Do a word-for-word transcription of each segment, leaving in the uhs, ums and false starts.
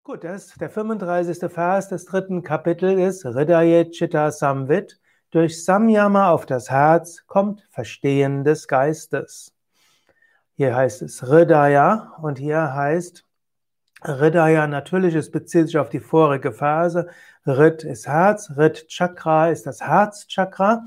Gut, das ist der fünfunddreißigste Vers des dritten Kapitels des Hridaye Chitta Samvit. Durch Samyama auf das Herz kommt Verstehen des Geistes. Hier heißt es Hridaya und hier heißt Hridaya natürlich, es bezieht sich auf die vorige Verse. Hrid ist Herz, Hrid Chakra ist das Herzchakra.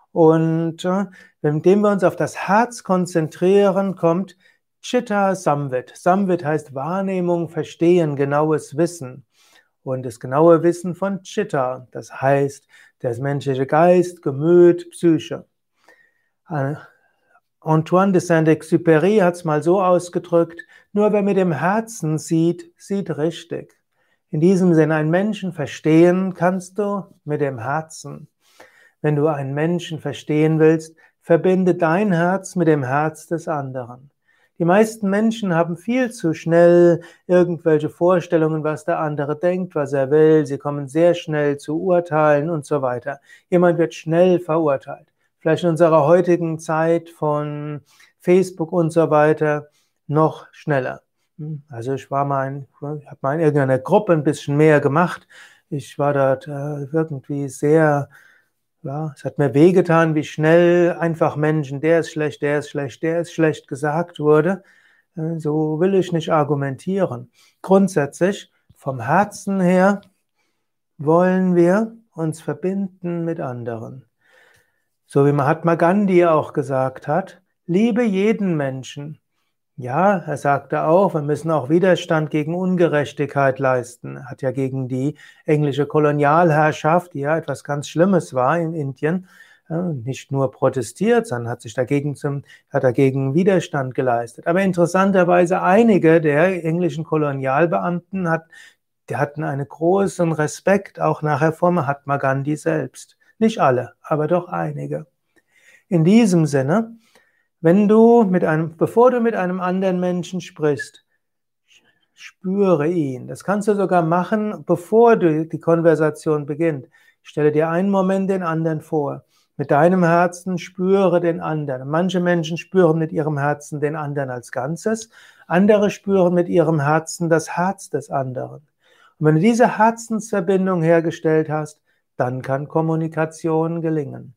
Und äh, indem wir uns auf das Herz konzentrieren, kommt Chitta Samvit. Samvit heißt Wahrnehmung, Verstehen, genaues Wissen. Und das genaue Wissen von Chitta, das heißt der menschliche Geist, Gemüt, Psyche. Äh, Antoine de Saint-Exupéry hat es mal so ausgedrückt: Nur wer mit dem Herzen sieht, sieht richtig. In diesem Sinne, einen Menschen verstehen kannst du mit dem Herzen. Wenn du einen Menschen verstehen willst, verbinde dein Herz mit dem Herz des anderen. Die meisten Menschen haben viel zu schnell irgendwelche Vorstellungen, was der andere denkt, was er will. Sie kommen sehr schnell zu Urteilen und so weiter. Jemand wird schnell verurteilt. Vielleicht in unserer heutigen Zeit von Facebook und so weiter noch schneller. Also ich war mal, in, ich habe mal in irgendeiner Gruppe ein bisschen mehr gemacht. Ich war dort äh, irgendwie sehr, ja, es hat mir wehgetan, wie schnell einfach Menschen, der ist schlecht, der ist schlecht, der ist schlecht gesagt wurde. Äh, So will ich nicht argumentieren. Grundsätzlich, vom Herzen her, wollen wir uns verbinden mit anderen. So wie Mahatma Gandhi auch gesagt hat, liebe jeden Menschen. Ja, er sagte auch, wir müssen auch Widerstand gegen Ungerechtigkeit leisten. Er hat ja gegen die englische Kolonialherrschaft, die ja etwas ganz Schlimmes war in Indien, äh, nicht nur protestiert, sondern hat sich dagegen zum, hat dagegen Widerstand geleistet. Aber interessanterweise einige der englischen Kolonialbeamten hat, die hatten einen großen Respekt auch nachher vor Mahatma Gandhi selbst. Nicht alle, aber doch einige. In diesem Sinne, wenn du mit einem, bevor du mit einem anderen Menschen sprichst, spüre ihn. Das kannst du sogar machen, bevor du die Konversation beginnt. Stelle dir einen Moment den anderen vor. Mit deinem Herzen spüre den anderen. Manche Menschen spüren mit ihrem Herzen den anderen als Ganzes. Andere spüren mit ihrem Herzen das Herz des anderen. Und wenn du diese Herzensverbindung hergestellt hast, dann kann Kommunikation gelingen.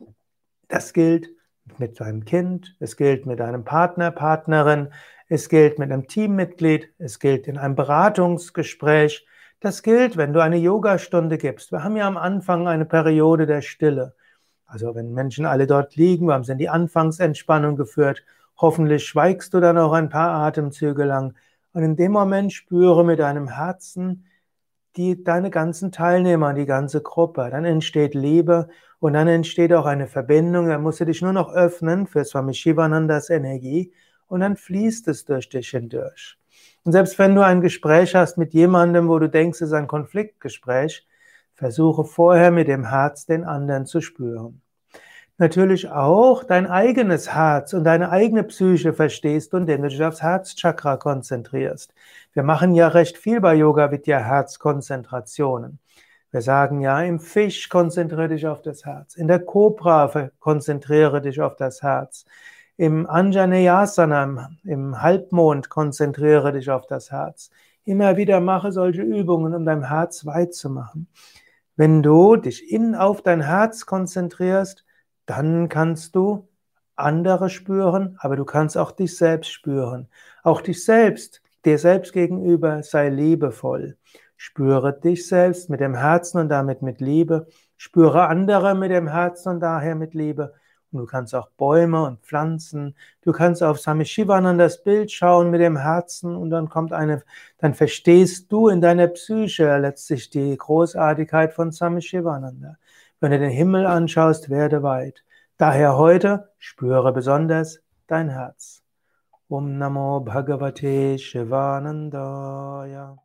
Das gilt mit deinem Kind, es gilt mit deinem Partner, Partnerin, es gilt mit einem Teammitglied, es gilt in einem Beratungsgespräch, das gilt, wenn du eine Yogastunde gibst. Wir haben ja am Anfang eine Periode der Stille. Also wenn Menschen alle dort liegen, wir haben sie in die Anfangsentspannung geführt, hoffentlich schweigst du dann auch ein paar Atemzüge lang. Und in dem Moment spüre mit deinem Herzen die, deine ganzen Teilnehmer, die ganze Gruppe. Dann entsteht Liebe und dann entsteht auch eine Verbindung. Dann musst du dich nur noch öffnen für Swami Shivanandas Energie und dann fließt es durch dich hindurch. Und selbst wenn du ein Gespräch hast mit jemandem, wo du denkst, es ist ein Konfliktgespräch, versuche vorher mit dem Herz den anderen zu spüren. Natürlich auch dein eigenes Herz und deine eigene Psyche verstehst du, indem du dich aufs Herzchakra konzentrierst. Wir machen ja recht viel bei Yoga Vidya Herzkonzentrationen. Wir sagen ja, im Fisch konzentriere dich auf das Herz, in der Kobra konzentriere dich auf das Herz, im Anjaneyasana, im, im Halbmond konzentriere dich auf das Herz. Immer wieder mache solche Übungen, um dein Herz weit zu machen. Wenn du dich innen auf dein Herz konzentrierst, dann kannst du andere spüren, aber du kannst auch dich selbst spüren. Auch dich selbst, dir selbst gegenüber, sei liebevoll. Spüre dich selbst mit dem Herzen und damit mit Liebe. Spüre andere mit dem Herzen und daher mit Liebe. Und du kannst auch Bäume und Pflanzen. Du kannst auf Swami Shivanandas Bild schauen mit dem Herzen und dann kommt eine, dann verstehst du in deiner Psyche letztlich die Großartigkeit von Swami Shivananda. Wenn du den Himmel anschaust, werde weit. Daher heute spüre besonders dein Herz. Om Namo Bhagavate Shivanandaya.